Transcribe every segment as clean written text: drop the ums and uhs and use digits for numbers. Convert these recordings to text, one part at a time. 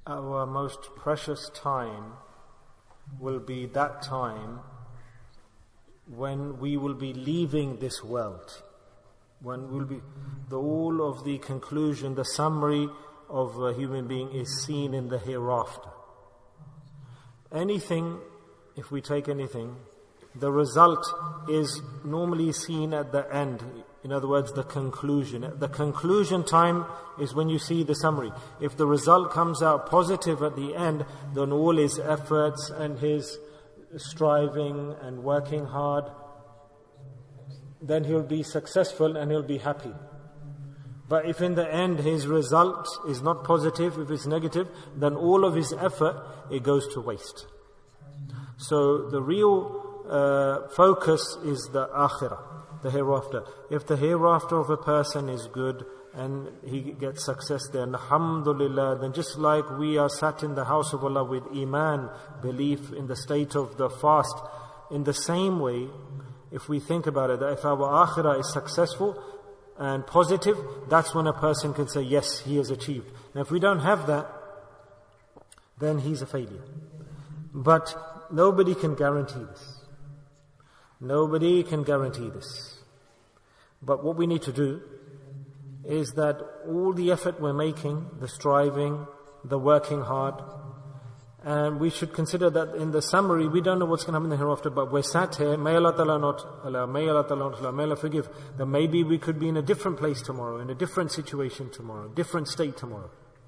Our most precious time will be that time when we will be leaving this world, when we'll be all of the conclusion, the summary of a human being is seen in the hereafter. Anything, if we take anything, the result is normally seen at the end. In other words, the conclusion. The conclusion time is when you see the summary. If the result comes out positive at the end, then all his efforts and his striving and working hard, then he'll be successful and he'll be happy. But if in the end his result is not positive, if it's negative, then all of his effort, it goes to waste. So the real focus is the akhirah, the hereafter. If the hereafter of a person is good and he gets success there, alhamdulillah, then just like we are sat in the house of Allah with iman, belief in the state of the fast, in the same way, if we think about it, that if our akhirah is successful and positive, that's when a person can say, yes, he has achieved. Now if we don't have that, then he's a failure. But nobody can guarantee this. Nobody can guarantee this. But what we need to do is that all the effort we're making, the striving, the working hard, and we should consider that in the summary, we don't know what's going to happen in the hereafter, but we're sat here, may Allah Ta'ala not allow, may Allah Ta'ala not allow, may Allah forgive, that maybe we could be in a different place tomorrow, in a different situation tomorrow, different state tomorrow.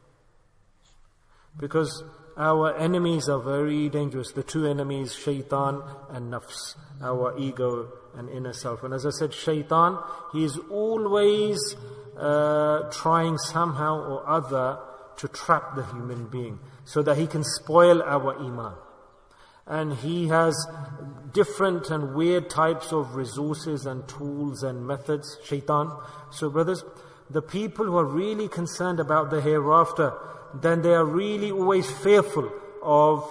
Because our enemies are very dangerous. The two enemies, shaitan and nafs, our ego and inner self. And as I said, shaitan, he is always trying somehow or other to trap the human being so that he can spoil our iman. And he has different and weird types of resources and tools and methods, shaitan. So brothers, the people who are really concerned about the hereafter, then they are really always fearful of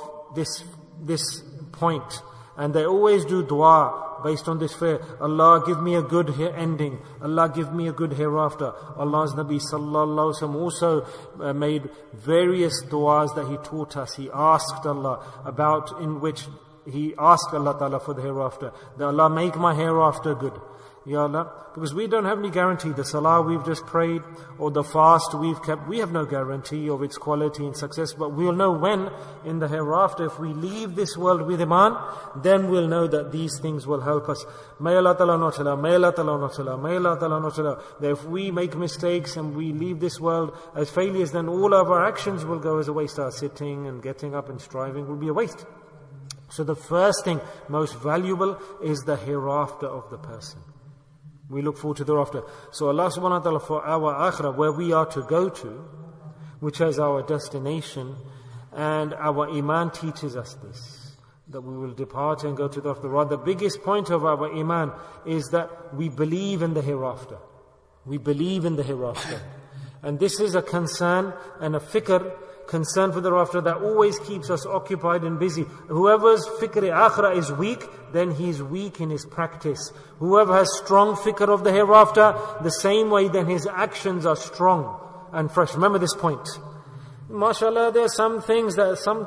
this point. And they always do dua based on this fear. Allah, give me a good ending. Allah, give me a good hereafter. Allah's Nabi sallallahu alaihi wasallam also made various duas that he taught us. He asked Allah about, in which he asked Allah Ta'ala for the hereafter. That Allah make my hereafter good. Ya Allah, because we don't have any guarantee. The salah we've just prayed or the fast we've kept, we have no guarantee of its quality and success, but we'll know when in the hereafter, if we leave this world with iman, then we'll know that these things will help us. May Allah Ta'ala not allow, may Allah Ta'ala not allow, may Allah Ta'ala not allow, that if we make mistakes and we leave this world as failures, then all of our actions will go as a waste. Our sitting and getting up and striving will be a waste. So the first thing, most valuable, is the hereafter of the person. We look forward to the hereafter. So Allah subhanahu wa ta'ala, for our akhirah, where we are to go to, which is our destination, and our iman teaches us this, that we will depart and go to the hereafter. The biggest point of our iman is that we believe in the hereafter. We believe in the hereafter. And this is a concern and a fikr, concern for the hereafter, that always keeps us occupied and busy. Whoever's fikr akhirah is weak, then he's weak in his practice. Whoever has strong fikr of the hereafter, the same way, then his actions are strong and fresh. Remember this point. MashaAllah, there are some things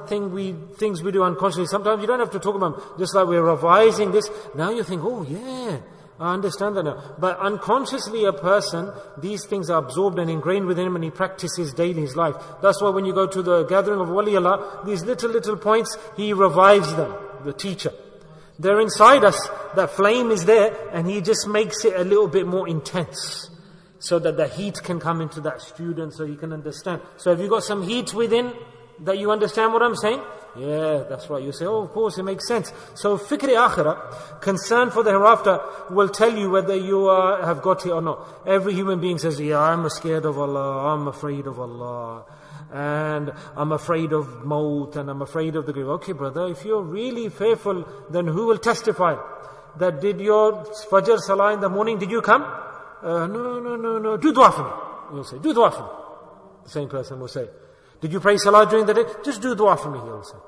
things we do unconsciously. Sometimes you don't have to talk about them. Just like we're revising this, now you think, oh yeah, I understand that now. But unconsciously a person, these things are absorbed and ingrained within him, and he practices daily in his life. That's why when you go to the gathering of Waliullah, these little points, he revives them, the teacher. They're inside us, that flame is there, and he just makes it a little bit more intense, so that the heat can come into that student, so he can understand. So have you got some heat within, that you understand what I'm saying? Yeah, that's right. You say, oh, of course, it makes sense. So fikr akhirah, concern for the hereafter, will tell you whether you have got it or not. Every human being says, yeah, I'm scared of Allah, I'm afraid of Allah, and I'm afraid of maut, and I'm afraid of the grave. Okay, brother, if you're really fearful, then who will testify? That did your Fajr Salah in the morning, did you come? No, do dua for me. You'll say, do dua for me. The same person will say, did you pray Salah during the day? Just do dua for me, he'll say.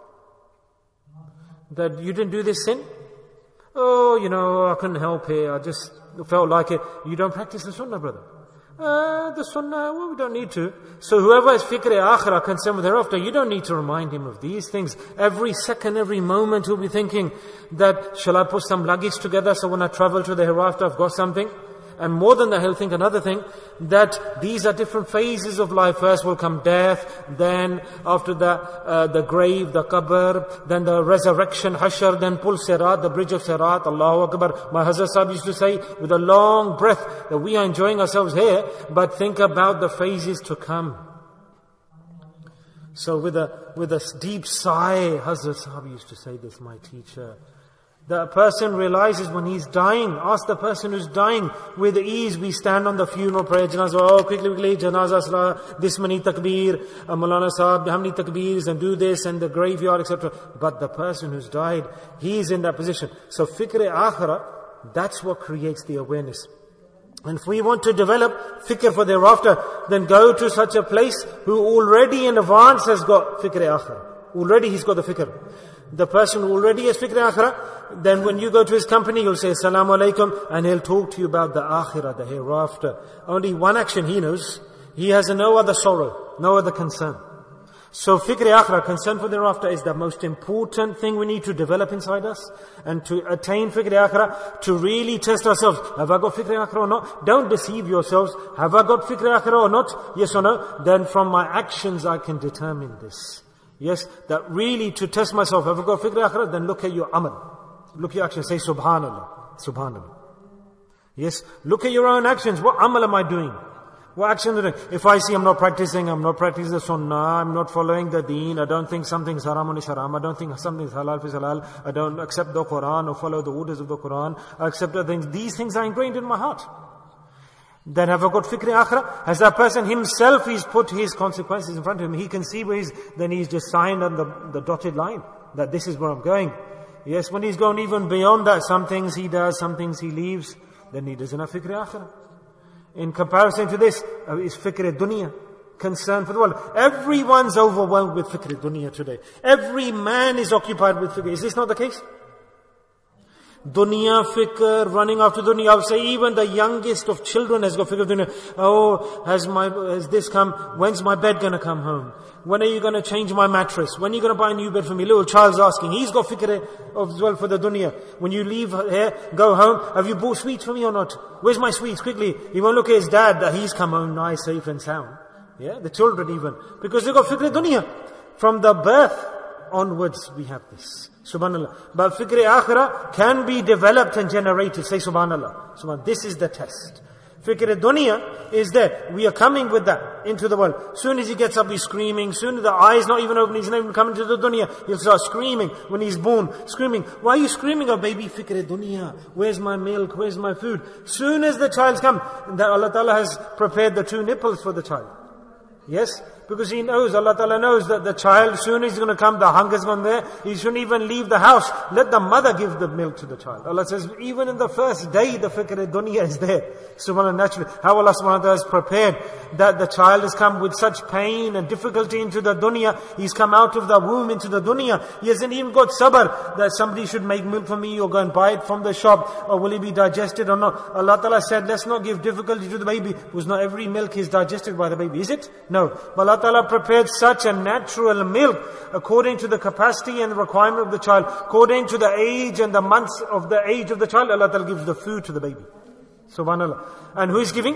That you didn't do this sin? Oh, I couldn't help it. I just felt like it. You don't practice the sunnah, brother. The sunnah, well, we don't need to. So whoever is fikr akhirah, concerned with hereafter, you don't need to remind him of these things. Every second, every moment he'll be thinking that, shall I put some luggage together so when I travel to the hereafter I've got something? And more than that, he'll think another thing, that these are different phases of life. First will come death, then after that, the grave, the qabr, then the resurrection, hashr, then pul sirat, the bridge of sirat, Allahu Akbar. My Hazrat Sahib used to say with a long breath that we are enjoying ourselves here, but think about the phases to come. So with a deep sigh, Hazrat Sahib used to say this, my teacher. The person realizes when he's dying, ask the person who's dying, with ease we stand on the funeral prayer, janazah, oh quickly, janazah salah, this many takbir, Maulana Sahib, how many takbirs, and do this, and the graveyard, etc. But the person who's died, he's in that position. So fikr akhirah, that's what creates the awareness. And if we want to develop fikr for thereafter, then go to such a place who already in advance has got fikr akhirah. Already he's got the fikr. The person who already has fikr akhirah, then when you go to his company, you'll say, Assalamu alaikum, and he'll talk to you about the akhirah, the hereafter. Only one action he knows. He has no other sorrow, no other concern. So fikr akhirah, concern for the hereafter, is the most important thing we need to develop inside us. And to attain fikr akhirah, to really test ourselves. Have I got fikr akhirah or not? Don't deceive yourselves. Have I got fikr akhirah or not? Yes or no? Then from my actions I can determine this. Yes, that really to test myself, have I got fikr akhirah? Then look at your amal. Look at your actions. Say subhanallah. Subhanallah. Yes, look at your own actions. What amal am I doing? What action am I doing? If I see I'm not practicing the sunnah, I'm not following the deen, I don't think something's haram is haram, I don't think something's halal is halal, I don't accept the Quran or follow the orders of the Quran, I accept the things, these things are ingrained in my heart. Then have I got fikr akhirah? Has that person himself, he's put his consequences in front of him, he can see where then he's just signed on the dotted line, that this is where I'm going. Yes, when he's gone even beyond that, some things he does, some things he leaves, then he doesn't have fikr akhirah. In comparison to this, is fikr dunya, concern for the world. Everyone's overwhelmed with fikr dunya today. Every man is occupied with fikr. Is this not the case? Dunya fikr, running after dunya. I would say even the youngest of children has got fikr dunya. Oh, has this come? When's my bed going to come home? When are you going to change my mattress? When are you going to buy a new bed for me? Little child's asking. He's got fikr as well for the dunya. When you leave here, go home, have you bought sweets for me or not? Where's my sweets? Quickly. He won't look at his dad that he's come home nice, safe and sound. Yeah, the children even. Because they've got fikr dunya. From the birth onwards we have this. Subhanallah. But fikr akhirah can be developed and generated. Say subhanallah. Subhanallah. This is the test. Fikr dunya is there. We are coming with that into the world. Soon as he gets up, he's screaming. Soon as the eyes not even open, he's not even coming to the dunya. He'll start screaming when he's born. Screaming. Why are you screaming, oh baby? Fikr dunya. Where's my milk? Where's my food? Soon as the child's come, that Allah Ta'ala has prepared the 2 nipples for the child. Yes? Because He knows, Allah Ta'ala knows that the child, soon as he's going to come, the hunger's gone there. He shouldn't even leave the house. Let the mother give the milk to the child. Allah says, even in the first day, the fikr dunya is there. SubhanAllah, naturally. How Allah subhanahu wa ta'ala has prepared that the child has come with such pain and difficulty into the dunya. He's come out of the womb into the dunya. He hasn't even got sabr that somebody should make milk for me or go and buy it from the shop. Or will it be digested or not? Allah Ta'ala said, let's not give difficulty to the baby. Because not every milk is digested by the baby. Is it? No. But Allah Ta'ala prepared such a natural milk according to the capacity and the requirement of the child, according to the age and the months of the age of the child. Allah Ta'ala gives the food to the baby. Subhanallah. And who is giving?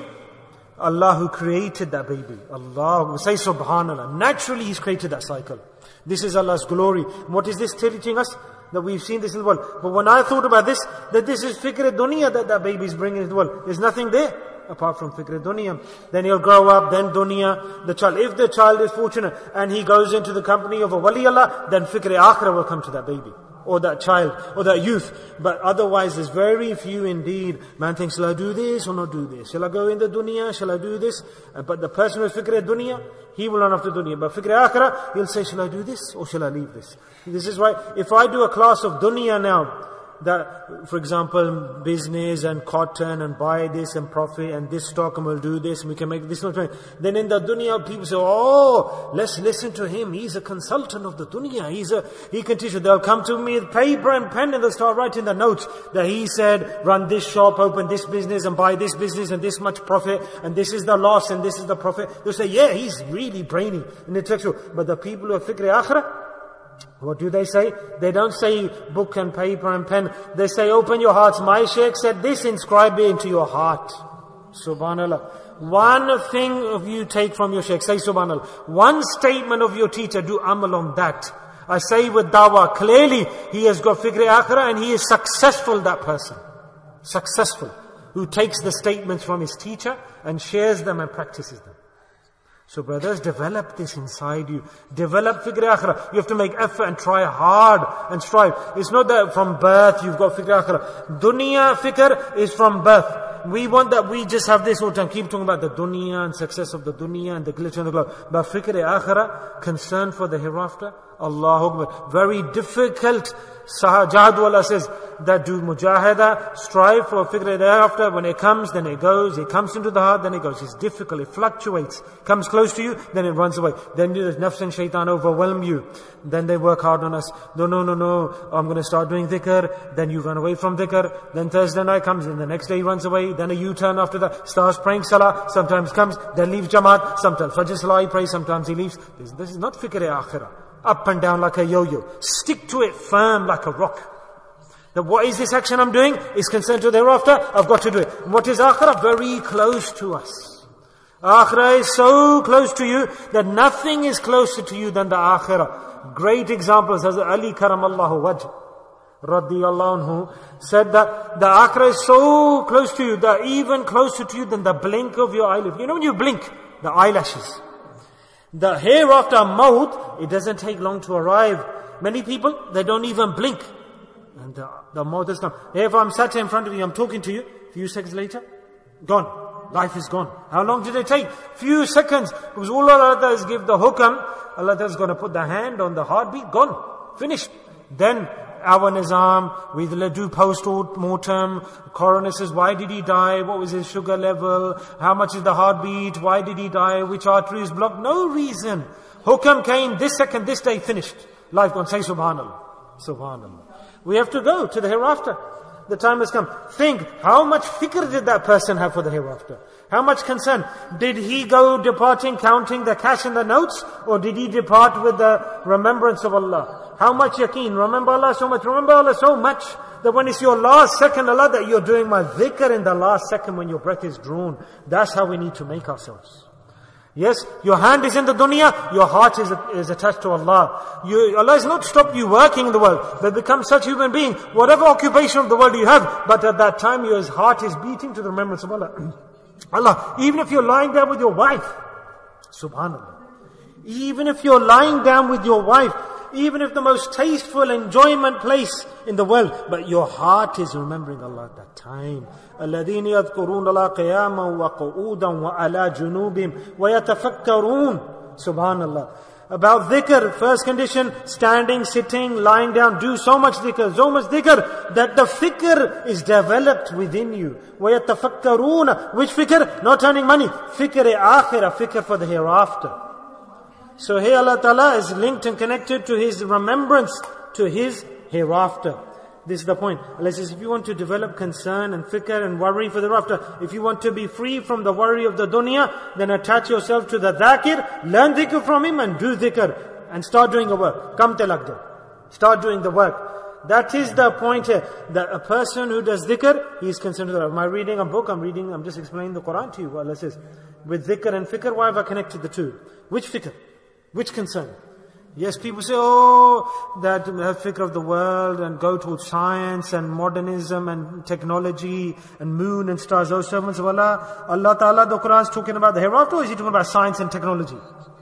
Allah who created that baby. Allah, say subhanallah. Naturally He's created that cycle. This is Allah's glory. What is this teaching us? That we've seen this in the world. But when I thought about this, that this is fikr dunya that baby is bringing into the world. There's nothing there apart from fikr dunya. Then he'll grow up, then dunya, the child. If the child is fortunate and he goes into the company of a wali Allah, then fikr akhirah will come to that baby, or that child, or that youth. But otherwise there's very few indeed. Man thinks, shall I do this or not do this? Shall I go in the dunya? Shall I do this? But the person who has fikr dunya, he will run after dunya. But fikr akhirah, he'll say, shall I do this or shall I leave this? This is why if I do a class of dunya now, that, for example, business and cotton and buy this and profit and this stock and we'll do this and we can make this much money. Then in the dunya, people say, oh, let's listen to him. He's a consultant of the dunya. He can teach you. They'll come to me with paper and pen and they'll start writing the notes that he said, run this shop, open this business and buy this business and this much profit and this is the loss and this is the profit. They'll say, yeah, he's really brainy and intellectual. But the people who are fikr akhirah, what do they say? They don't say book and paper and pen. They say, open your hearts. My Shaykh said this, inscribe it into your heart. Subhanallah. One thing of you take from your Shaykh, say Subhanallah. One statement of your teacher, do amal on that. I say with dawah, clearly he has got fikr akhirah and he is successful, that person. Successful. Who takes the statements from his teacher and shares them and practices them. So brothers, develop this inside you. Develop fikr akhirah. You have to make effort and try hard and strive. It's not that from birth you've got fikr akhirah. Dunya fikr is from birth. We want that we just have this all the time. Keep talking about the dunya and success of the dunya and the glitter and the glow. But fikr akhirah, concern for the hereafter, Allahu Akbar. Very difficult. Jahadwala says that do mujahada, strive for fikr thereafter. When it comes, then it goes. It comes into the heart, then it goes. It's difficult, it fluctuates. Comes close to you, then it runs away. Then the nafs and shaitan overwhelm you. Then they work hard on us. No, I'm going to start doing dhikr. Then you run away from dhikr. Then Thursday night comes, and the next day he runs away. Then a U-turn after that. Starts praying salah. Sometimes comes, then leaves jamaat. Sometimes fajr salah he prays, sometimes he leaves. This is not fikr akhirah. Up and down like a yo-yo. Stick to it firm like a rock. That what is this action I'm doing? Is concerned to thereafter. I've got to do it. What is akhirah? Very close to us. Akhirah is so close to you that nothing is closer to you than the akhirah. Great examples. Hazrat Ali Karamallahu Wajh radiyallahu anhu said that the akhirah is so close to you, that even closer to you than the blink of your eyelid. You know when you blink, the eyelashes. The hereafter maut, it doesn't take long to arrive. Many people, they don't even blink. And the maut has come. If I'm sat here in front of you, I'm talking to you, a few seconds later, gone. Life is gone. How long did it take? Few seconds. Because all Allah does give the hukam, Allah is going to put the hand on the heartbeat, gone. Finished. Then, our nizam, we do post-mortem. Coroner says, why did he die? What was his sugar level? How much is the heartbeat? Why did he die? Which artery is blocked? No reason. Hukam came this second, this day, finished. Life gone. Say Subhanallah. Subhanallah. We have to go to the hereafter. The time has come. Think, how much fikr did that person have for the hereafter? How much concern? Did he go departing, counting the cash and the notes? Or did he depart with the remembrance of Allah? How much yaqeen? Remember Allah so much. Remember Allah so much that when it's your last second, Allah, that you're doing my dhikr in the last second when your breath is drawn. That's how we need to make ourselves. Yes, your hand is in the dunya, your heart is attached to Allah. Allah has not stopped you working in the world, but become such a human being, whatever occupation of the world you have, but at that time your heart is beating to the remembrance of Allah. Allah, even if you're lying there with your wife, Subhanallah, even if you're lying down with your wife, even if the most tasteful enjoyment place in the world, but your heart is remembering Allah at that time. الَّذِينَ يَذْكُرُونَ اللَّهَ قِيَامًا وَقُعُودًا وَعَلَى جُنُوبِهِمْ وَيَتَفَكَّرُونَ Subhanallah. About dhikr, first condition, standing, sitting, lying down, do so much dhikr that the fikr is developed within you. وَيَتَفَكَّرُونَ Which fikr? Not earning money. Fikr akhirah, fikr for the hereafter. So here Allah Ta'ala is linked and connected to His remembrance, to His hereafter. This is the point. Allah says, if you want to develop concern and fikr and worry for the hereafter, if you want to be free from the worry of the dunya, then attach yourself to the dhakir, learn dhikr from him and do dhikr. And start doing the work. Kam talaqdo. Start doing the work. That is the point here. That a person who does dhikr, he is concerned with that. Am I reading a book? I'm just explaining the Quran to you. What Allah says. With dhikr and fikr, why have I connected the two? Which fikr? Which concern? Yes, people say, that have fikr of the world and go towards science and modernism and technology and moon and stars, those servants of Allah. Allah Ta'ala, the Quran is talking about the hereafter, or is He talking about science and technology?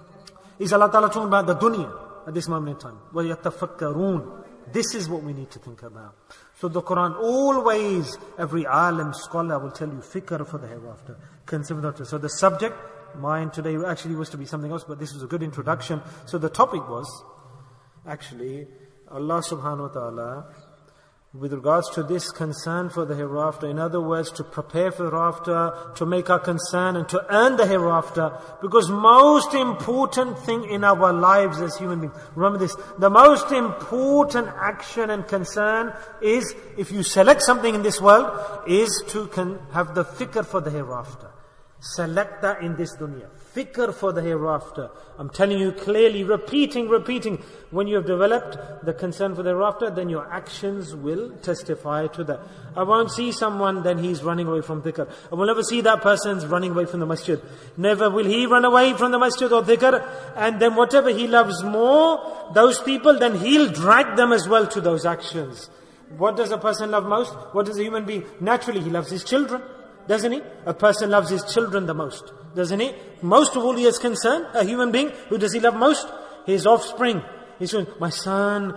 Is Allah Ta'ala talking about the dunya at this moment in time? وَيَتَفَكَّرُونَ This is what we need to think about. So the Quran always, every alim, scholar will tell you fikr for the hereafter. Consider. So the subject, mine today actually was to be something else, but this was a good introduction. So the topic was, actually, Allah subhanahu wa ta'ala with regards to this concern for the hereafter. In other words, to prepare for the hereafter, to make our concern and to earn the hereafter. Because most important thing in our lives as human beings, remember this, the most important action and concern is, if you select something in this world, is to have the fikr for the hereafter. Select that in this dunya. Fikr for the hereafter. I'm telling you clearly, repeating. When you have developed the concern for the hereafter, then your actions will testify to that. I won't see someone, then he's running away from dhikr. I will never see that person's running away from the masjid. Never will he run away from the masjid or dhikr. And then whatever he loves more, those people, then he'll drag them as well to those actions. What does a person love most? What does a human being? Naturally, he loves his children. Doesn't he? A person loves his children the most. Doesn't he? Most of all he is concerned, a human being, who does he love most? His offspring. He's saying, my son,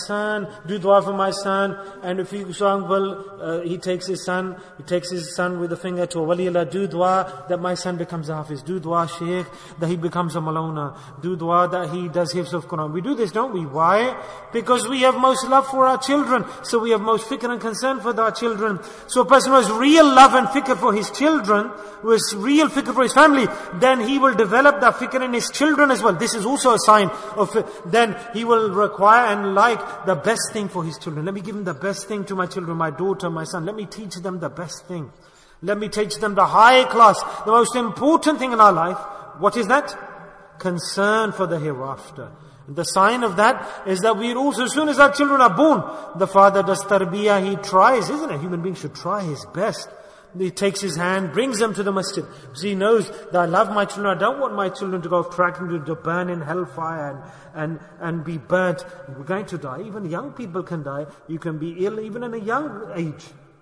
do dua for my son. And if you, so uncle, he takes his son with the finger to a waliullah, do dua that my son becomes a hafiz. Do dua, shaykh, that he becomes a malona. Do dua that he does hifz of Quran. We do this, don't we? Why? Because we have most love for our children. So we have most fikr and concern for our children. So a person who has real love and fikr for his children, who has real fikr for his family, then he will develop that fikr in his children as well. This is also a sign of, then he will require and like the best thing for his children. Let me give him the best thing to my children, my daughter, my son. Let me teach them the best thing. Let me teach them the high class, the most important thing in our life. What is that? Concern for the hereafter. The sign of that is that we also, as soon as our children are born, the father does tarbiyah, he tries, isn't it? A human being should try his best. He takes his hand, brings them to the masjid. Because he knows that I love my children. I don't want my children to go off track and to burn in hellfire and be burnt. We're going to die. Even young people can die. You can be ill even in a young age.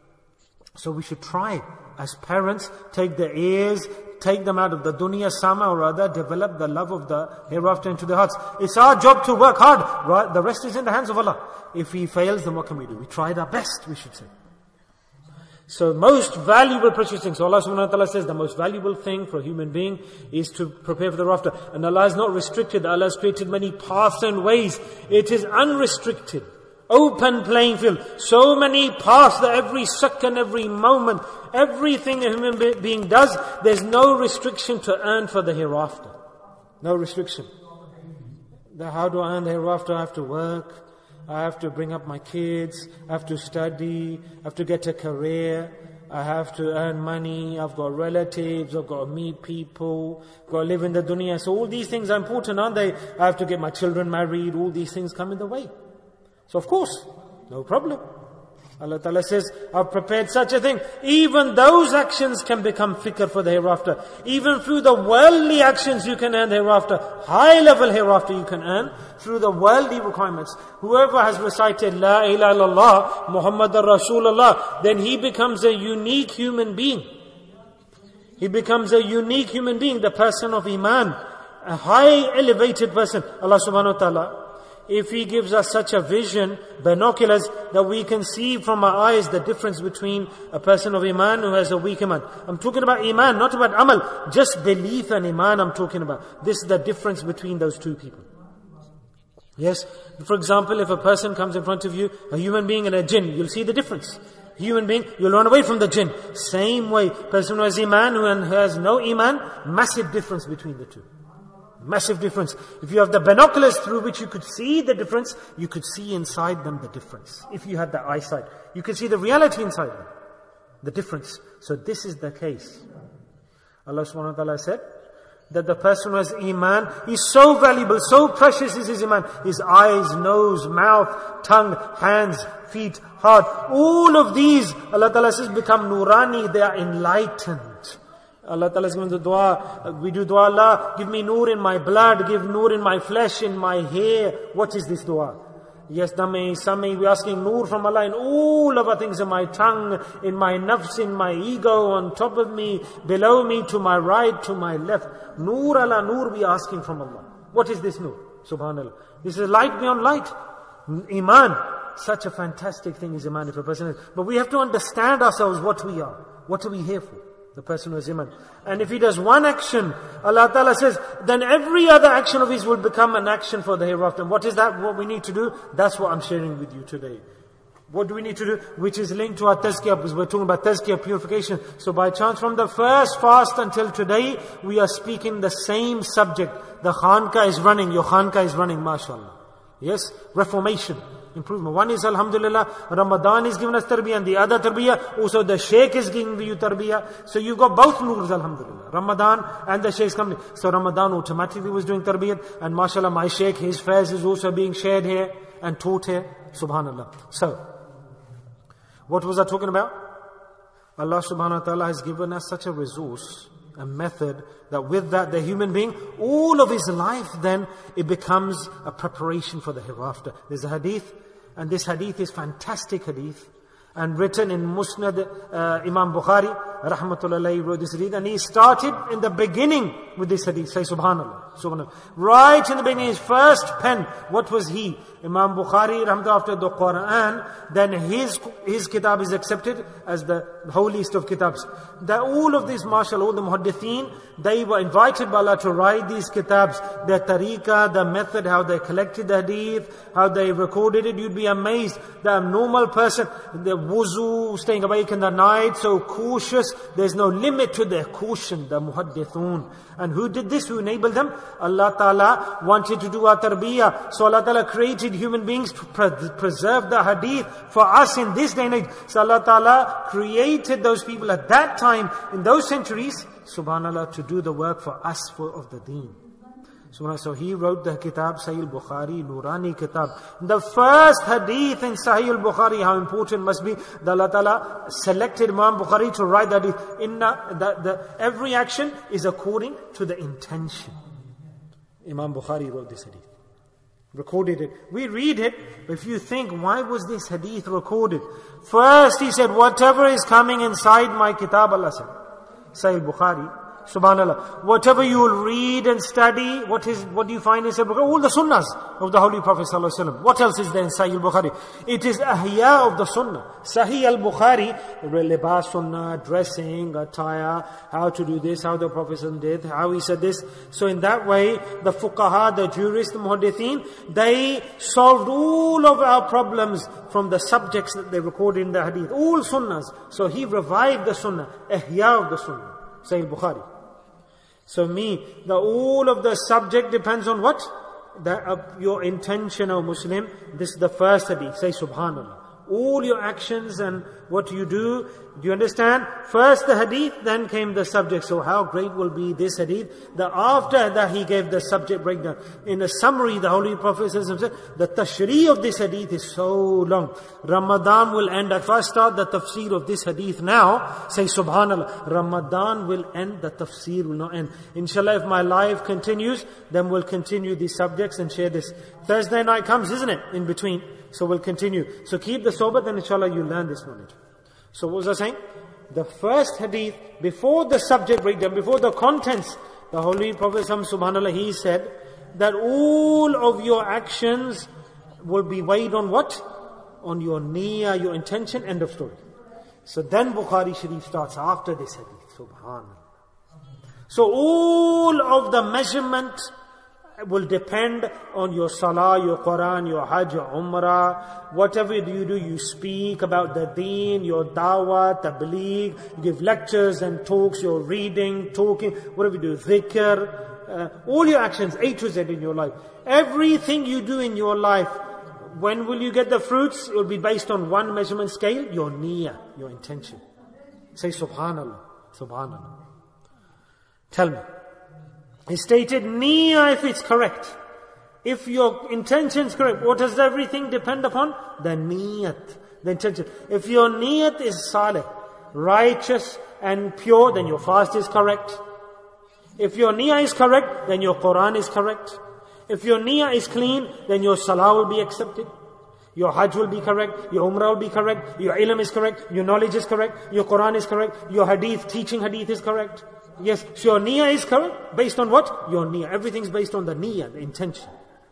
So we should try, as parents, take their ears, take them out of the dunya sama or other, develop the love of the hereafter into their hearts. It's our job to work hard. Right? The rest is in the hands of Allah. If He fails, then what can we do? We tried our best, we should say. So most valuable, precious thing. So Allah subhanahu wa ta'ala says the most valuable thing for a human being is to prepare for the hereafter. And Allah is not restricted. Allah has created many paths and ways. It is unrestricted. Open playing field. So many paths that every second, every moment, everything a human being does, there's no restriction to earn for the hereafter. No restriction. How do I earn the hereafter? I have to work. I have to bring up my kids, I have to study, I have to get a career, I have to earn money, I've got relatives, I've got to meet people, I've got to live in the dunya. So all these things are important, aren't they? I have to get my children married, all these things come in the way. So of course, no problem. Allah Ta'ala says, I've prepared such a thing. Even those actions can become fikr for the hereafter. Even through the worldly actions you can earn the hereafter. High level hereafter you can earn through the worldly requirements. Whoever has recited La ilaha illallah Muhammadur Rasulullah, then he becomes a unique human being. He becomes a unique human being, the person of Iman. A high elevated person. Allah subhanahu wa ta'ala, if He gives us such a vision, binoculars, that we can see from our eyes the difference between a person of Iman who has a weak Iman. I'm talking about Iman, not about Amal. Just belief and Iman I'm talking about. This is the difference between those two people. Yes? For example, if a person comes in front of you, a human being and a jinn, you'll see the difference. Human being, you'll run away from the jinn. Same way, person who has Iman, who has no Iman, massive difference between the two. Massive difference. If you have the binoculars through which you could see the difference, you could see inside them the difference. If you had the eyesight, you could see the reality inside them. The difference. So this is the case. Allah subhanahu wa ta'ala said that the person who has Iman is so valuable, so precious is his Iman. His eyes, nose, mouth, tongue, hands, feet, heart. All of these, Allah ta'ala says, become nurani. They are enlightened. Allah Ta'ala is given the dua. We do dua, Allah, give me nur in my blood, give nur in my flesh, in my hair. What is this dua? Yes, we're asking nur from Allah in all of our things, in my tongue, in my nafs, in my ego, on top of me, below me, to my right, to my left. Nur Allah, nur we are asking from Allah. What is this nur? Subhanallah. This is light beyond light. Iman. Such a fantastic thing is Iman if a person is. But we have to understand ourselves what we are. What are we here for? The person who has Iman. And if he does one action, Allah Ta'ala says, then every other action of his will become an action for the hereafter. And what is that? What we need to do? That's what I'm sharing with you today. What do we need to do? Which is linked to our tazkiyah, because we're talking about tazkiyah, purification. So by chance, from the first fast until today, we are speaking the same subject. The khanka is running, your khanka is running, mashallah. Yes, reformation, improvement. One is alhamdulillah, Ramadan is giving us tarbiyah, and the other tarbiyah, also the Shaykh is giving you tarbiyah. So you've got both noors, alhamdulillah. Ramadan and the Shaykh's company. So Ramadan automatically was doing tarbiyah, and mashallah, my Shaykh, his fairs is also being shared here and taught here. Subhanallah. So, what was I talking about? Allah subhanahu wa ta'ala has given us such a resource, a method, that with that the human being, all of his life then, it becomes a preparation for the hereafter. There's a hadith, and this hadith is fantastic hadith, and written in Musnad, Imam Bukhari, rahmatullahi, wrote this hadith, and he started in the beginning with this hadith. Say subhanallah, subhanallah. Right in the beginning, his first pen, what was he? Imam Bukhari, rahmatullahi, after the Quran, then his kitab is accepted as the holiest of kitabs. That all of this, mashallah, all the muhaddithin, they were invited by Allah to write these kitabs, their tariqah, the method, how they collected the hadith, how they recorded it. You'd be amazed. The normal person, the wuzu, staying awake in the night, so cautious. There's no limit to their caution, the muhaddithun. And who did this? Who enabled them? Allah Ta'ala wanted to do our tarbiyah. So Allah Ta'ala created human beings to preserve the hadith for us in this day and age. So Allah Ta'ala created those people at that time, in those centuries, subhanallah, to do the work for us of the deen. So he wrote the kitab, Sahih al-Bukhari, Nurani kitab. The first hadith in Sahih al-Bukhari, how important must be, that Allah Ta'ala selected Imam Bukhari to write that hadith. Every action is according to the intention. Imam Bukhari wrote this hadith. Recorded it. We read it, but if you think, why was this hadith recorded? First he said, whatever is coming inside my kitab, Allah said. Sahih al-Bukhari. Subhanallah. Whatever you will read and study, what do you find in Sahih al-Bukhari? All the sunnahs of the Holy Prophet sallallahu alaihi wasallam. What else is there in Sahih al-Bukhari? It is ahya of the sunnah. Sahih al-Bukhari, libas sunnah, dressing, attire, how to do this, how the Prophet did, how he said this. So in that way, the fuqaha, the jurists, the muhaddithin, they solved all of our problems from the subjects that they recorded in the hadith. All sunnahs. So he revived the sunnah, ahya of the sunnah. Sahih al-Bukhari. So all of the subject depends on what? Your intention, O Muslim. This is the first hadith. Say subhanallah. All your actions and what you do you understand? First the hadith, then came the subject. So how great will be this hadith? That after that he gave the subject breakdown. In a summary, the Holy Prophet said, the tashri of this hadith is so long. Ramadan will end. If I start the tafsir of this hadith now, say subhanallah, Ramadan will end, the tafsir will not end. Inshallah, if my life continues, then we'll continue these subjects and share this. Thursday night comes, isn't it? In between. So we'll continue. So keep the sohbah, then inshallah you learn this knowledge. So what was I saying? The first hadith, before the subject breakdown, before the contents, the Holy Prophet subhanallah, he said that all of your actions will be weighed on what? On your niyyah, your intention, end of story. So then Bukhari Sharif starts after this hadith, subhanallah. So all of the measurement will depend on your salah, your Quran, your hajj, your umrah. Whatever you do, you speak about the deen, your dawah, tabligh, you give lectures and talks, you're reading, talking, whatever you do, dhikr, all your actions, A to Z in your life. Everything you do in your life, when will you get the fruits? It will be based on one measurement scale, your niyyah, your intention. Say subhanallah, subhanallah. Tell me. He stated, niyyah if it's correct. If your intention is correct, what does everything depend upon? The niyyat, the intention. If your niyyat is salih, righteous and pure, then your fast is correct. If your niyyah is correct, then your Quran is correct. If your niyyah is clean, then your salah will be accepted. Your hajj will be correct, your umrah will be correct, your ilm is correct, your knowledge is correct, your Quran is correct, your hadith, teaching hadith is correct. Yes, so your niyyah is correct. Based on what? Your niyyah. Everything's based on the niyyah, the intention.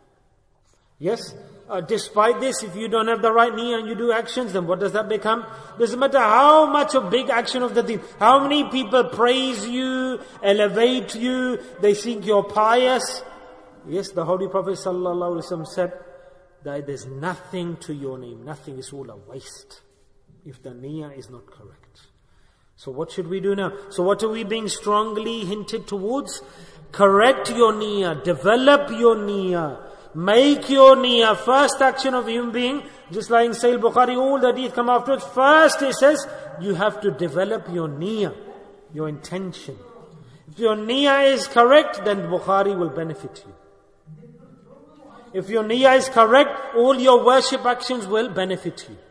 Yes? Despite this, if you don't have the right niyyah and you do actions, then what does that become? Doesn't matter how much a big action of the deen. How many people praise you, elevate you, they think you're pious. Yes, the Holy Prophet ﷺ said, that there's nothing to your name. Nothing, is all a waste if the niyyah is not correct. So what should we do now? So what are we being strongly hinted towards? Correct your niyyah, develop your niyyah, make your niyyah. First action of human being, just like in Sahih Bukhari, all the hadith come afterwards. First it says, you have to develop your niyyah, your intention. If your niyyah is correct, then Bukhari will benefit you. If your niyyah is correct, all your worship actions will benefit you.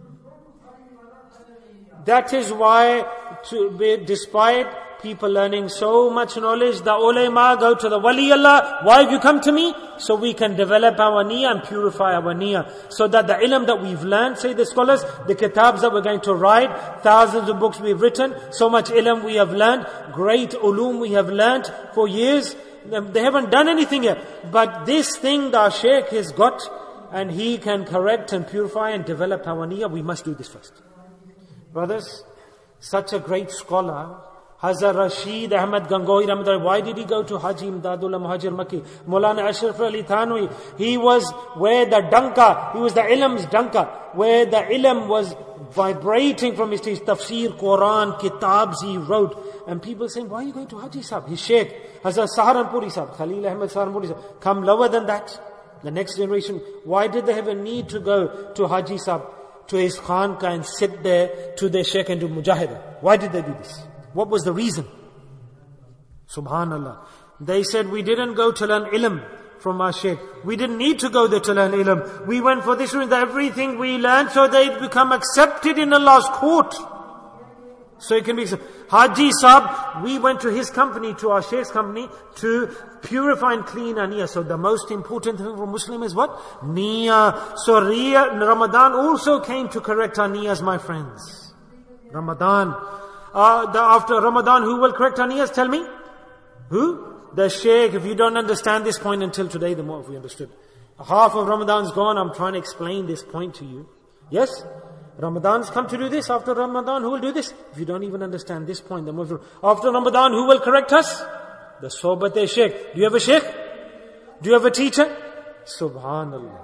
That is why, despite people learning so much knowledge, the ulama go to the wali Allah. Why have you come to me? So we can develop our niyyah and purify our niyyah. So that the ilm that we've learned, say the scholars, the kitabs that we're going to write, thousands of books we've written, so much ilm we have learned, great ulum we have learned for years. They haven't done anything yet. But this thing that our shaykh has got, and he can correct and purify and develop our niyyah, we must do this first. Brothers, such a great scholar, Hazrat Rashid Ahmad Gangohi, why did he go to Haji Imdadullah Muhajir Makki? Maulana Ashraf Ali Thanwi, he was where the danka, he was the ilm's danka, where the ilm was vibrating from his tafsir, Quran, kitabs he wrote. And people saying, why are you going to Haji Sahib? His Sheikh, Hazrat Saharanpuri Sahib, Khalil Ahmed Saharanpuri Sahib, come lower than that. The next generation, why did they have a need to go to Haji Sahib, to his khanka and sit there to their Sheikh and do mujahidah? Why did they do this? What was the reason? Subhanallah. They said, we didn't go to learn ilm from our Shaykh. We didn't need to go there to learn ilm. We went for this reason, that everything we learned so they become accepted in Allah's court. So it can be Haji Sahib, we went to his company, to our Shaykh's company, to purify and clean our niyyah. So the most important thing for Muslim is what? Niyyah. So Ramadan also came to correct our niyyahs, my friends. Ramadan. After Ramadan, who will correct our niyyahs? Tell me. Who? The Shaykh. If you don't understand this point until today, the more we understood. Half of Ramadan's gone, I'm trying to explain this point to you. Yes? Ramadan's come to do this. After Ramadan, who will do this? If you don't even understand this point, the more after Ramadan, who will correct us? The Sohbat Shaykh. Do you have a Shaykh? Do you have a teacher? Subhanallah.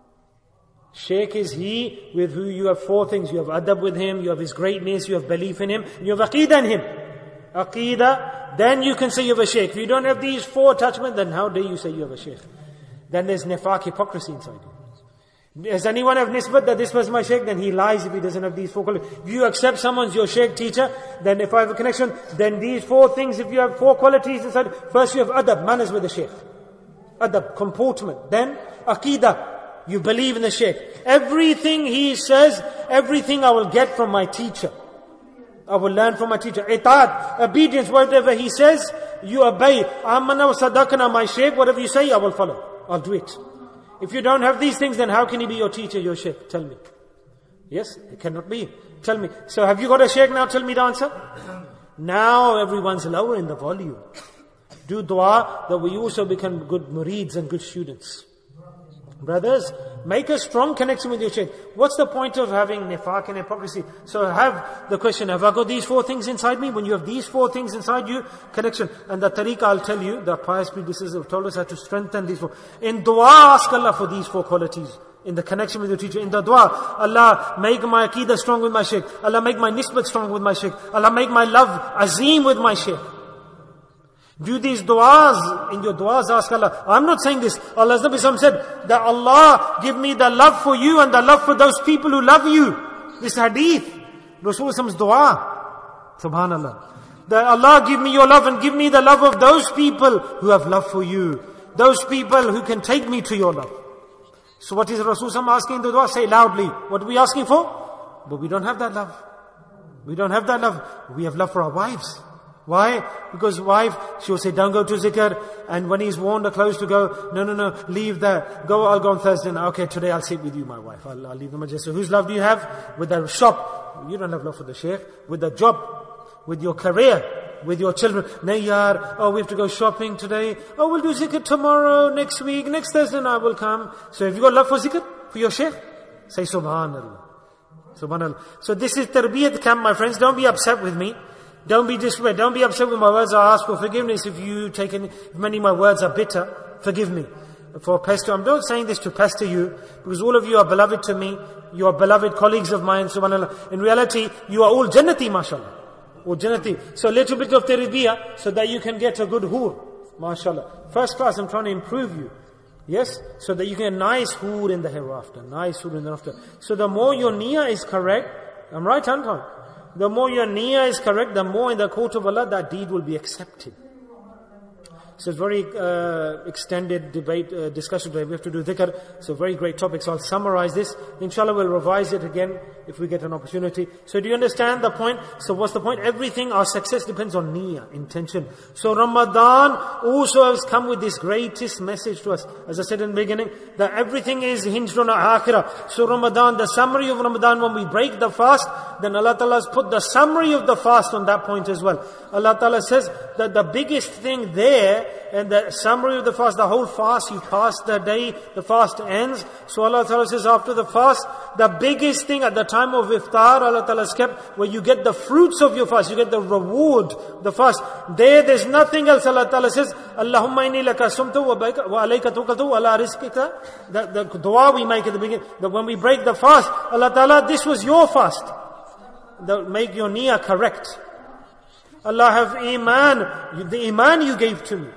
Shaykh is he with who you have four things. You have adab with him, you have his greatness, you have belief in him, you have aqidah in him. Aqidah, then you can say you have a shaykh. If you don't have these four attachments, then how dare you say you have a shaykh? Then there's nifaq, hypocrisy inside you. Does anyone have nisbat that this was my shaykh? Then he lies if he doesn't have these four qualities. If you accept someone's your shaykh teacher, then if I have a connection, then these four things, if you have four qualities inside, first you have adab, manners with the shaykh. Adab, comportment. Then aqidah. You believe in the Shaykh. Everything he says, everything I will get from my teacher. I will learn from my teacher. Itaat, obedience, whatever he says, you obey. Amanna wa sadaqna, my Shaykh, whatever you say, I will follow. I'll do it. If you don't have these things, then how can he be your teacher, your Shaykh? Tell me. Yes, it cannot be. Tell me. So have you got a Shaykh now? Tell me the answer. Now everyone's lower in the volume. Do dua that we also become good murids and good students. Brothers, make a strong connection with your Shaykh. What's the point of having nifaq and hypocrisy? So have the question, have I got these four things inside me? When you have these four things inside you, connection. And the tariqah, I'll tell you, the pious predecessors have told us how to strengthen these four. In dua, ask Allah for these four qualities. In the connection with your teacher. In the dua, Allah, make my aqidah strong with my Shaykh. Allah, make my nisbat strong with my Shaykh. Allah, make my love azim with my Shaykh. Do these du'as, in your du'as ask Allah. I'm not saying this. Allah's Nabi said that Allah give me the love for you and the love for those people who love you. This hadith. Rasulullah's dua. Subhanallah. That Allah give me your love and give me the love of those people who have love for you. Those people who can take me to your love. So what is Rasulullah asking in the dua? Say loudly. What are we asking for? But we don't have that love. We don't have that love. We have love for our wives. Why? Because wife, she'll say, don't go to zikr. And when he's worn the clothes to go, no, leave that. I'll go on Thursday. Okay, today I'll sit with you, my wife. I'll leave the majlis. So whose love do you have? With the shop. You don't have love for the Shaykh. With the job. With your career. With your children. Nay yaar, we have to go shopping today. We'll do zikr tomorrow, next week, next Thursday I will come. So have you got love for zikr? For your Shaykh? Say subhanallah. Subhanallah. So this is tarbiyat camp, my friends. Don't be upset with me. Don't be despair. Don't be upset with my words. I ask for forgiveness if you take any, if many of my words are bitter. Forgive me. for pester. I'm not saying this to pester you, because all of you are beloved to me. You are beloved colleagues of mine, subhanAllah. In reality, you are all Jannati, mashallah. All Jannati. So a little bit of tarbiyah, so that you can get a good hoor, mashallah. First class, I'm trying to improve you. Yes? So that you get a nice hoor in the hereafter. Nice hoor in the hereafter. So the more your niyyah is correct, I'm right, aren't I? The more your niyyah is correct, the more in the court of Allah that deed will be accepted. So it's very extended debate, discussion today. We have to do dhikr. So very great topic. So I'll summarize this. Inshallah we'll revise it again if we get an opportunity. So do you understand the point? So what's the point? Everything, our success depends on niyyah, intention. So Ramadan also has come with this greatest message to us. As I said in the beginning, that everything is hinged on our akhirah. So Ramadan, the summary of Ramadan, when we break the fast, then Allah Ta'ala has put the summary of the fast on that point as well. Allah Ta'ala says that the biggest thing there, and the summary of the fast, the whole fast, you pass the day, the fast ends. So Allah Ta'ala says after the fast, the biggest thing at the time of iftar, Allah Ta'ala has kept, where you get the fruits of your fast, you get the reward, the fast. There's nothing else. Allah Ta'ala says, Allahumma inni laka sumtu wa alayka tuqatu wa ala rizqika. The dua we make at the beginning, that when we break the fast, Allah Ta'ala, this was your fast. Make your niyyah correct. Allah have iman, the iman you gave to me.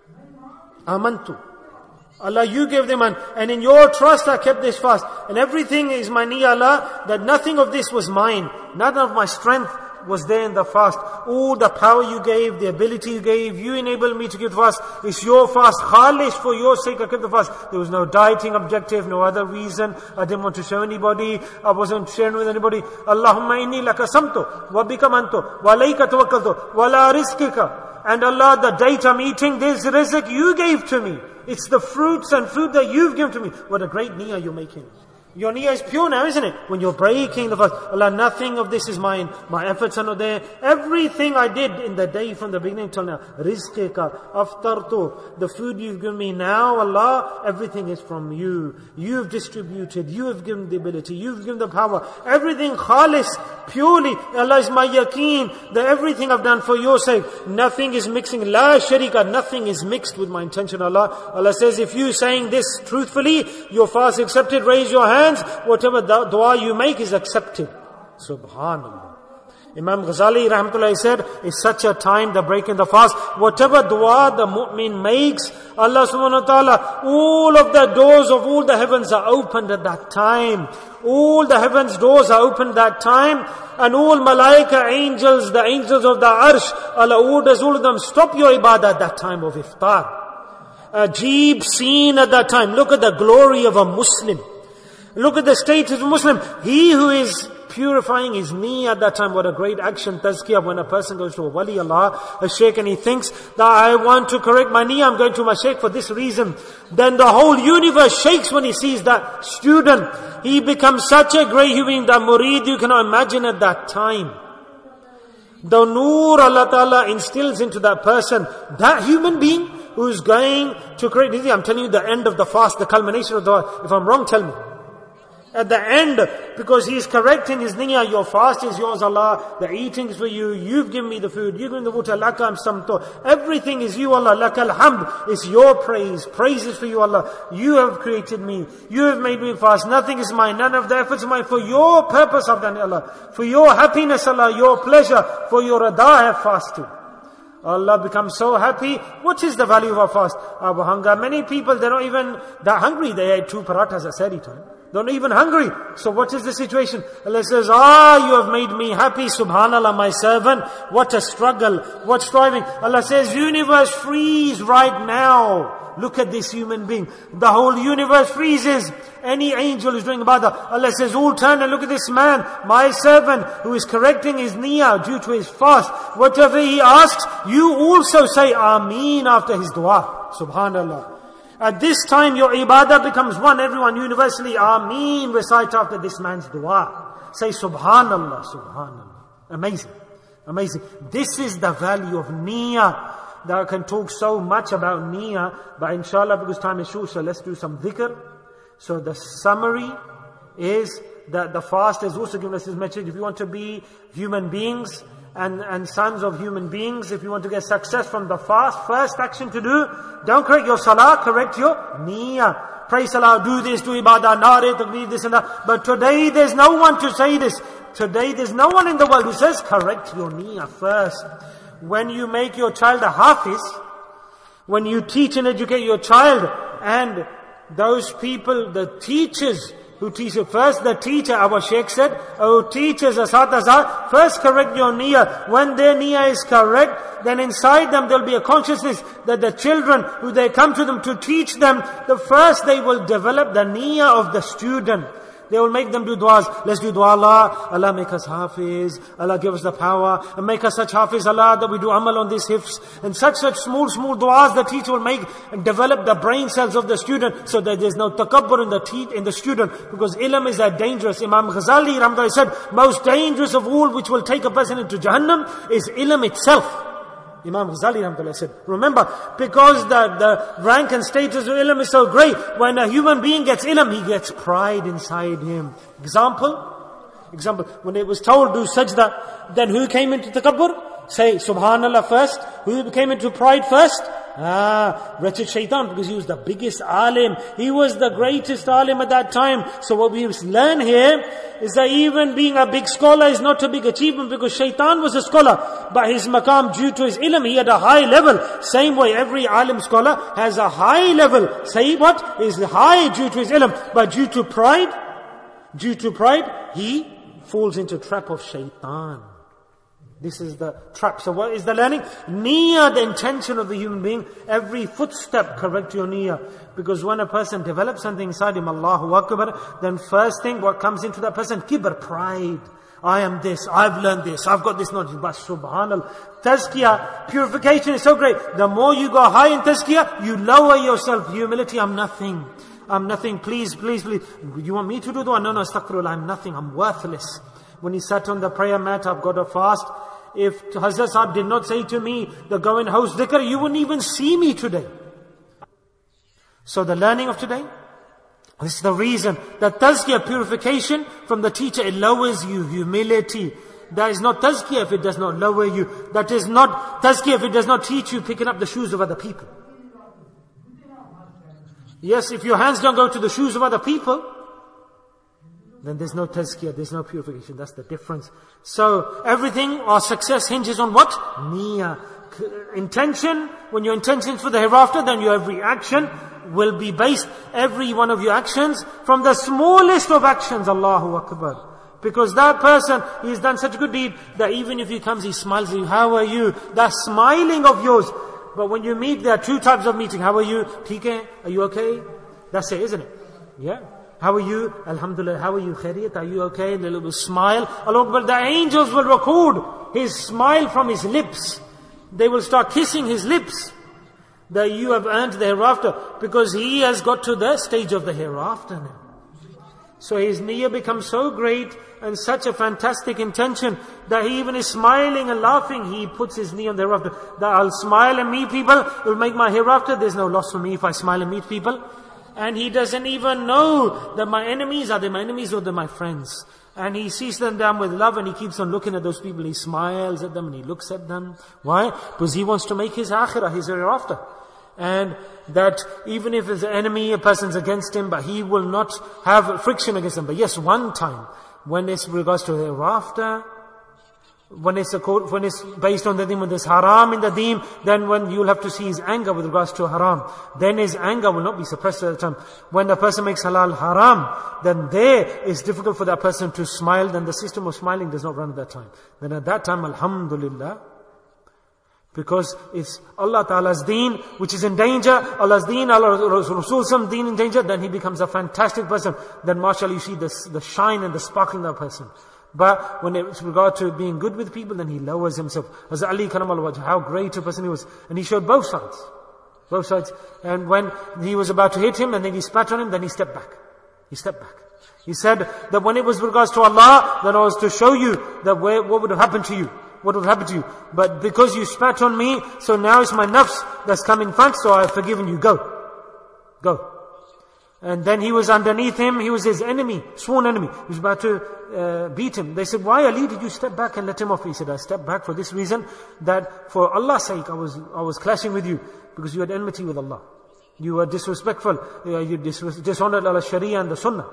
Amantu. Allah, you gave them iman. And in your trust I kept this fast. And everything is my niyyah, Allah, that nothing of this was mine. None of my strength was there in the fast. All the power you gave, the ability you gave, you enabled me to give fast. It's your fast. Khalish, for your sake I kept the fast. There was no dieting objective, no other reason. I didn't want to show anybody. I wasn't sharing with anybody. Allahumma inni laka samtu, wa bika mantu, wa alayka tawakkaltu, wa la rizqika. And Allah, the date I'm eating, this rizq you gave to me. It's the fruits and food that you've given to me. What a great niyyah you're making. Your niyyah is pure now, isn't it? When you're breaking the fast, Allah, nothing of this is mine. My efforts are not there. Everything I did in the day from the beginning till now. Rizqika, aftartu, the food you've given me now, Allah, everything is from you. You've distributed, you have given the ability, you've given the power. Everything khalis, purely. Allah is my yaqeen, that everything I've done for your sake. Nothing is mixing. La sharika, nothing is mixed with my intention, Allah. Allah says, if you saying this truthfully, your fast accepted, raise your hand. Whatever dua you make is accepted. Subhanallah. Imam Ghazali rahmatullah said, it's such a time, the break in the fast. Whatever dua the mu'min makes, Allah subhanahu wa ta'ala, all of the doors of all the heavens are opened at that time. All the heavens doors are opened that time. And all malaika angels, the angels of the arsh, Allah orders all of them, stop your ibadah at that time of iftar. Ajeeb scene at that time. Look at the glory of a Muslim. Look at the status of a Muslim. He who is purifying his niyyah at that time. What a great action, tazkiyah, when a person goes to a wali Allah, a shaykh, and he thinks that I want to correct my niyyah, I'm going to my shaykh for this reason. Then the whole universe shakes when he sees that student. He becomes such a great human, that murid you cannot imagine at that time. The nur Allah Ta'ala instills into that person, that human being who's going to correct his niyyah. I'm telling you the end of the fast, the culmination of the, if I'm wrong, tell me. At the end, because he is correcting his niyyah, your fast is yours, Allah, the eating is for you, you've given me the food, you've given the water, lakam samto, everything is you, Allah, lakal hamd, it's your praise, praise is for you, Allah, you have created me, you have made me fast, nothing is mine, none of the efforts are mine, for your purpose I've done it, Allah, for your happiness, Allah, your pleasure, for your rada I have fasted. Allah becomes so happy. What is the value of our fast? Our hunger. Many people, they're not even that hungry. They ate 2 parathas at Sehri time. They're not even hungry. So what is the situation? Allah says, you have made me happy. Subhanallah, my servant. What a struggle. What striving. Allah says, universe freeze right now. Look at this human being. The whole universe freezes. Any angel who's doing ibadah, Allah says, all turn and look at this man, my servant, who is correcting his niyyah due to his fast. Whatever he asks, you also say Ameen after his dua. Subhanallah. At this time, your ibadah becomes one. Everyone universally Ameen recite after this man's dua. Say Subhanallah, Subhanallah. Amazing. Amazing. This is the value of niyyah. That I can talk so much about niyyah, but inshallah, because time is short, so let's do some dhikr. So the summary is that the fast has also given us this message. If you want to be human beings and sons of human beings, if you want to get success from the fast, first action to do, don't correct your salah, correct your niyyah. Pray salah, do this, do ibadah, nare, takbir, this and that. But today there's no one to say this. Today there's no one in the world who says, correct your niyyah first. When you make your child a hafiz, when you teach and educate your child, and those people, the teachers who teach you first, the teacher, our Shaykh said, oh teachers, asatazah, first correct your niyyah. When their niyyah is correct, then inside them there'll be a consciousness that the children, who they come to them to teach them, the first they will develop the niyyah of the student. They will make them do du'as. Let's do du'a, Allah make us hafiz, Allah give us the power, and make us such hafiz, Allah, that we do amal on this hifz. And such small du'as the teacher will make and develop the brain cells of the student, so that there's no takabbur in the student. Because ilm is that dangerous. Imam Ghazali Rahmatullah said, most dangerous of all which will take a person into Jahannam is ilm itself. Imam Ghazali Rahmatullah said, remember, because the rank and status of ilm is so great, when a human being gets ilm, he gets pride inside him. Example, when it was told, do sajda, then who came into takabbur? Say subhanallah first. Who came into pride first? Wretched shaitan, because he was the biggest alim. He was the greatest alim at that time. So what we learn here is that even being a big scholar is not a big achievement, because shaitan was a scholar. But his maqam, due to his ilm, he had a high level. Same way every alim scholar has a high level. Say what? Is high due to his ilm. But due to pride, he falls into trap of shaitan. This is the trap. So what is the learning? Niyyah, the intention of the human being. Every footstep, correct your niyyah. Because when a person develops something inside him, Allahu Akbar, then first thing what comes into that person, kibr, pride. I am this, I've learned this, I've got this knowledge. But subhanallah, tazkiyah, purification is so great. The more you go high in tazkiyah, you lower yourself. Humility, I'm nothing. Please. You want me to do dua? No, astaghfirullah, I'm nothing, I'm worthless. When he sat on the prayer mat, I've got to fast. If Hazrat Sahib did not say to me, the go and house dhikr, you wouldn't even see me today. So the learning of today, this is the reason that tazkiyah, purification from the teacher, it lowers you, humility. That is not tazkiyah if it does not lower you. That is not tazkiyah if it does not teach you picking up the shoes of other people. Yes, if your hands don't go to the shoes of other people, then there's no tazkiyah, there's no purification. That's the difference. So everything, our success hinges on what? Niyyah. Intention. When your intention is for the hereafter, then your every action will be based, every one of your actions, from the smallest of actions. Allahu Akbar. Because that person, he's done such a good deed, that even if he comes, he smiles at you. How are you? That smiling of yours. But when you meet, there are two types of meeting. How are you? Theek hai? Are you okay? That's it, isn't it? Yeah. How are you? Alhamdulillah. How are you? Khairiyat? Are you okay? A little smile. But the angels will record his smile from his lips. They will start kissing his lips. That you have earned the hereafter. Because he has got to the stage of the hereafter now. So his niyyah becomes so great and such a fantastic intention that he even is smiling and laughing. He puts his niyyah on the hereafter. That I'll smile and meet people, it will make my hereafter. There's no loss for me if I smile and meet people. And he doesn't even know that my enemies, are they my enemies or they're my friends? And he sees them down with love, and he keeps on looking at those people. He smiles at them and he looks at them. Why? Because he wants to make his akhirah, his hereafter. And that even if it's an enemy, a person's against him, but he will not have friction against them. But yes, one time, when it's regards to hereafter, when it's based on the deen, when there's haram in the deen, then when you'll have to see his anger with regards to haram, then his anger will not be suppressed at the time. When the person makes halal haram, then there it's difficult for that person to smile, then the system of smiling does not run at that time. Then at that time, alhamdulillah, because it's Allah Ta'ala's deen which is in danger, Allah's deen, Allah's Rasul's deen in danger, then he becomes a fantastic person. Then mashallah, you see the shine and the sparkle in that person. But when it's regard to being good with people, then he lowers himself. As Ali Karamallah Wajh, how great a person he was. And he showed both sides. Both sides. And when he was about to hit him, and then he spat on him, then he stepped back. He stepped back. He said that when it was regards to Allah, then I was to show you that what would have happened to you. What would happen to you. But because you spat on me, so now it's my nafs that's come in front, so I have forgiven you. Go. And then he was underneath him, he was his enemy, sworn enemy. He was about to beat him. They said, why Ali did you step back and let him off? He said, I stepped back for this reason, that for Allah's sake I was clashing with you, because you had enmity with Allah. You were disrespectful, you dishonored Allah's Sharia and the Sunnah.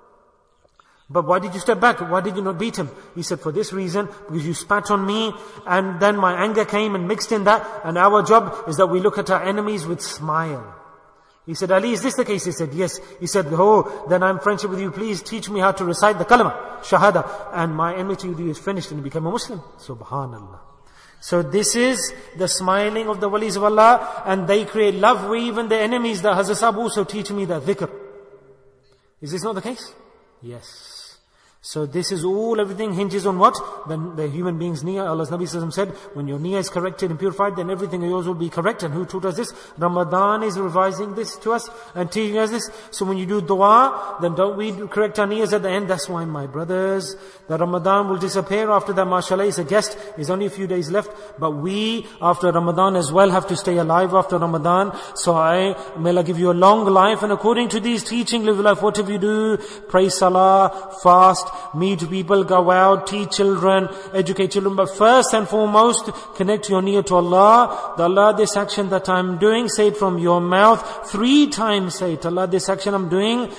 But why did you step back? Why did you not beat him? He said, for this reason, because you spat on me, and then my anger came and mixed in that, and our job is that we look at our enemies with smile. He said, Ali, is this the case? He said, yes. He said, oh, then I'm friendship with you. Please teach me how to recite the kalima, shahada. And my enmity with you is finished and you become a Muslim. Subhanallah. So this is the smiling of the walis of Allah, and they create love with even the enemies. The Hazrat Sahib also teach me the dhikr. Is this not the case? Yes. So this is all, everything hinges on what? Then the human being's niyyah. Allah's Nabi Sallallahu Alaihi Wasallam said, when your niyyah is corrected and purified, then everything of yours will be correct. And who taught us this? Ramadan is revising this to us and teaching us this. So when you do dua, then don't we correct our niyyahs at the end? That's why, my brothers, the Ramadan will disappear after that. MashaAllah, is a guest. There's only a few days left. But we, after Ramadan as well, have to stay alive after Ramadan. So may Allah give you a long life. And according to these teachings, live life, whatever you do, pray salah, fast, meet people, go out, teach children, educate children. But first and foremost, connect your niyyah to Allah. Allah, this action that I'm doing, say it from your mouth. 3 times say it. Allah, this action I'm doing,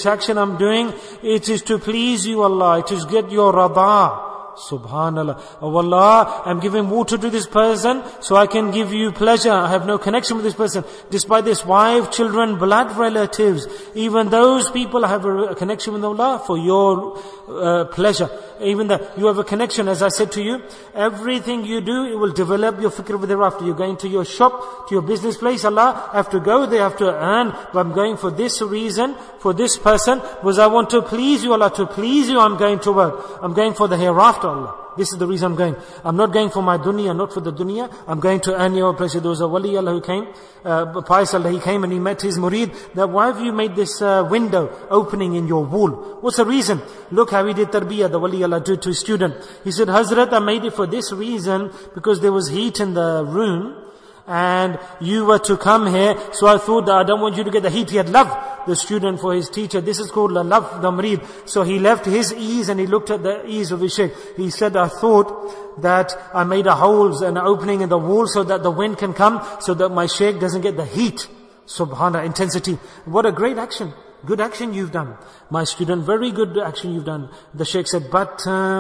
it is to please you, Allah. It is to get your rada. Subhanallah. Oh Allah, I'm giving water to this person so I can give you pleasure. I have no connection with this person. Despite this, wife, children, blood relatives, even those people have a connection with Allah for your pleasure. Even that you have a connection, as I said to you, everything you do, it will develop your fikr with thereafter. You're going to your shop, to your business place. Allah, I have to go, they have to earn, but I'm going for this reason, for this person, because I want to please you, Allah. To please you, I'm going to work. I'm going for the hereafter, Allah. This is the reason I'm going. I'm not going for my dunya, not for the dunya. I'm going to earn your pleasure. There was a wali Allah who came, pious Allah, he came and he met his murid. That, why have you made this window opening in your wall? What's the reason? Look how he did tarbiyah, the wali Allah did to his student. He said, Hazrat, I made it for this reason, because there was heat in the room, and you were to come here, so I thought that I don't want you to get the heat. He had loved the student for his teacher. This is called love the murid. So he left his ease and he looked at the ease of his shaykh. He said, I thought that I made a holes and an opening in the wall so that the wind can come, so that my shaykh doesn't get the heat. Subhanallah, intensity. What a great action. Good action you've done. My student, very good action you've done. The shaykh said, but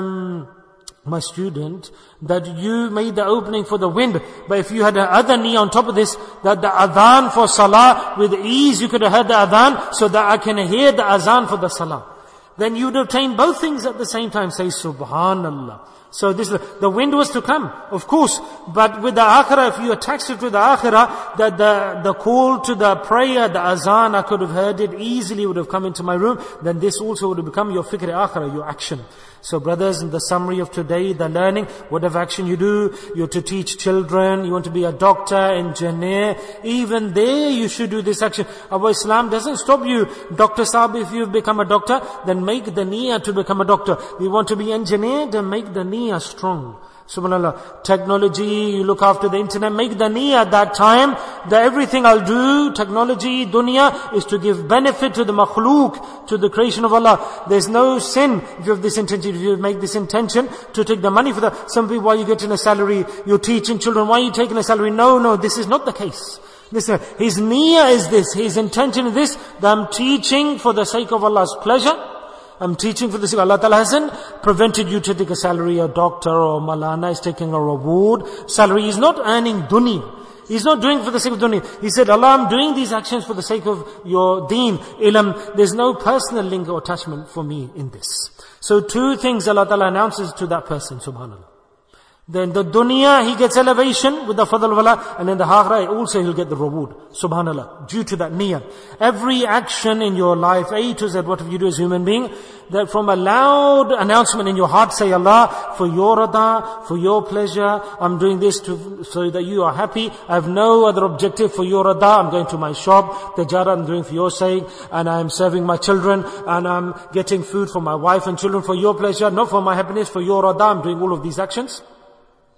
my student, that you made the opening for the wind, but if you had the other knee on top of this, that the adhan for salah, with ease you could have heard the adhan, so that I can hear the azan for the salah. Then you'd obtain both things at the same time. Say subhanallah. So the wind was to come, of course, but with the akhirah, if you attached it with the akhirah, that the call to the prayer, the azan, I could have heard it easily, would have come into my room, then this also would have become your fikr akhirah, your action. So brothers, in the summary of today, the learning, whatever action you do, you're to teach children, you want to be a doctor, engineer, even there you should do this action. Our Islam doesn't stop you. Dr. Saab, if you've become a doctor, then make the niyyah to become a doctor. You want to be engineer, then make the niyyah strong. Subhanallah. Technology, you look after the internet, make the niyyah at that time, that everything I'll do, technology, dunya, is to give benefit to the makhluk, to the creation of Allah. There's no sin if you have this intention, if you make this intention to take the money for that. Some people, why you getting a salary, you're teaching children, why are you taking a salary? No, this is not the case. Listen, his niyyah is this, his intention is this, that I'm teaching for the sake of Allah's pleasure. I'm teaching for the sake of Allah Ta'ala hasn't prevented you to take a salary. A doctor or Malana is taking a reward. Salary is not earning dunya. He's not doing for the sake of dunya. He said, Allah, I'm doing these actions for the sake of your deen, ilm. There's no personal link or attachment for me in this. So 2 things Allah Ta'ala announces to that person, subhanAllah. Then the dunya, he gets elevation with the fadl of Allah, and in the akhirah also he'll get the reward, subhanallah, due to that niyyah. Every action in your life, A to Z, whatever you do as a human being, that from a loud announcement in your heart, say, Allah, for your rada, for your pleasure, I'm doing this so that you are happy. I have no other objective for your rada. I'm going to my shop, tijara I'm doing for your sake, and I'm serving my children, and I'm getting food for my wife and children for your pleasure, not for my happiness, for your rada. I'm doing all of these actions.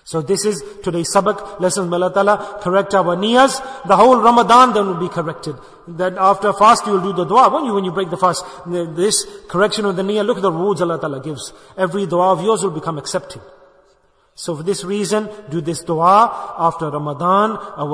So this is today's sabak lesson. May Allah Ta'ala correct our niyas. The whole Ramadan then will be corrected. That after fast you will do the dua, won't you, when you break the fast? This correction of the niyah, look at the rewards Allah Ta'ala gives. Every dua of yours will become accepted. So for this reason, do this dua after Ramadan. Oh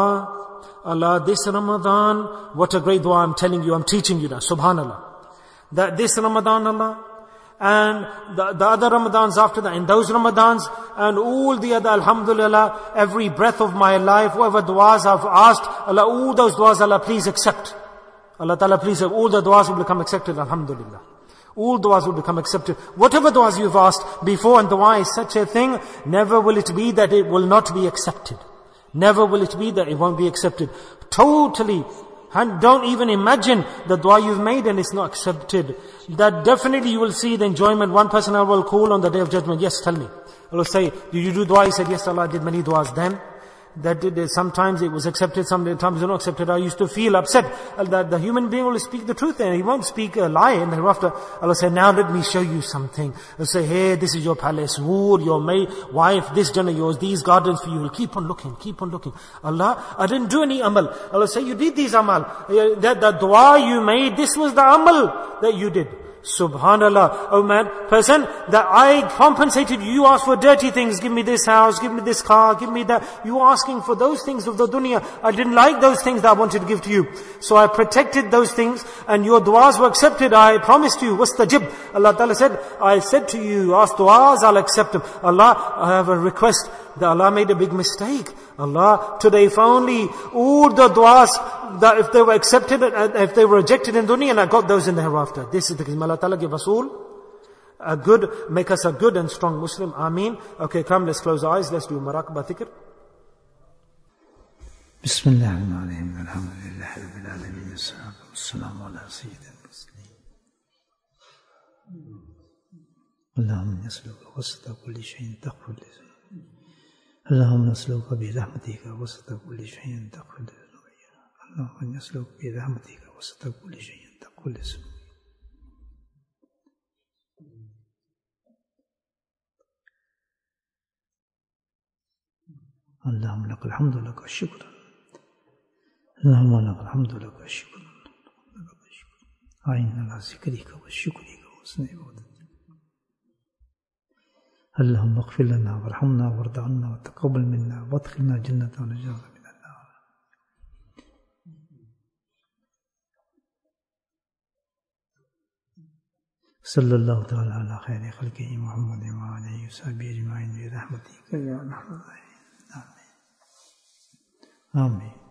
Allah, this Ramadan, what a great dua I'm telling you, I'm teaching you now, subhanallah. That this Ramadan, Allah, and the other Ramadans after that, and those Ramadans, and all the other, alhamdulillah, every breath of my life, whatever du'as I've asked, Allah, all those du'as, Allah, please accept. Allah Ta'ala, please, all the du'as will become accepted, alhamdulillah. All du'as will become accepted. Whatever du'as you've asked before, and du'a is such a thing, never will it be that it will not be accepted. Never will it be that it won't be accepted. Totally. And don't even imagine the dua you've made and it's not accepted. That definitely you will see the enjoyment. One person I will call on the Day of Judgment. Yes, tell me. I will say, did you do dua? He said, yes, Allah, I did many duas then. Sometimes it was accepted, sometimes it was not accepted. I used to feel upset that the human being will speak the truth and he won't speak a lie. And thereafter, Allah said, now let me show you something. I'll say, hey, this is your palace, your wife, this Jannah yours, these gardens for you. You'll keep on looking, keep on looking. Allah, I didn't do any amal. Allah say, you did these amal. That the dua you made, this was the amal that you did. Subhanallah. Oh man, person, that I compensated you. You asked for dirty things. Give me this house, give me this car, give me that. You were asking for those things of the dunya. I didn't like those things that I wanted to give to you. So I protected those things and your du'as were accepted. I promised you. Wastajib. Allah Ta'ala said, I said to you, ask du'as, I'll accept them. Allah, I have a request. That Allah made a big mistake. Allah, today if only all the du'as, that if they were accepted, if they were rejected in dunya, and I got those in the hereafter. This is the case. May Allah Ta'ala give us all a good, make us a good and strong Muslim. Ameen. Okay, come, let's close our eyes. Let's do Maraqabah Dhikr. Bismillahirrahmanirrahim. Alhamdulillahi Rabbil Alameen. As-salatu was-salamu ala Sayyidil Mursalin. Allahumma nas'aluka wasata kulli shay'in taghfir li dhunubina. اللهم نسألك برحمتك وسط كل شيء تغفر ذنوبنا. اللهم نسألك برحمتك وسط كل شيء تغفر ذنوبنا. اللهم لك الحمد لك الشكر. اللهم لك الحمد لك الشكر. أعنا على ذكرك وشكرك وحسن عبادتك. اللهم اغفر لنا وارحمنا وارض عنا وتقبل منا وادخلنا الجنة ونجعلنا من النار. صلى الله تعالى على خير خلقه محمد وعلى وصحبه أجمعين برحمتك يا أرحم الراحمين. آمين. آمين.